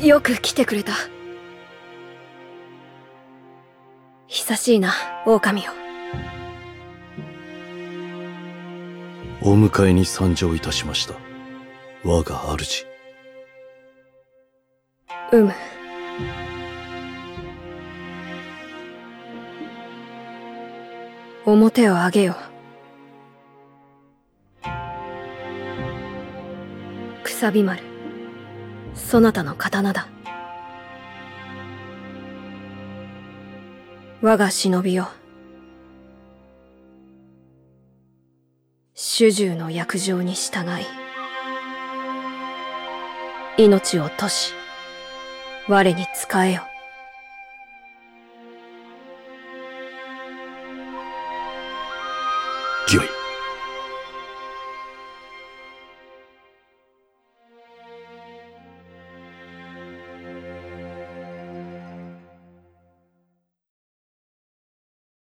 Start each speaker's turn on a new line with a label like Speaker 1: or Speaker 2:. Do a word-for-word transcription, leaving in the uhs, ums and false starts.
Speaker 1: よく来てくれた。久しいな、狼よ。
Speaker 2: お迎えに参上いたしました。我が主。
Speaker 1: うむ。面を上げよ。くさび丸、そなたの刀だ。我が忍びよ。主従の約定に従い、命を賭し、我に仕えよ。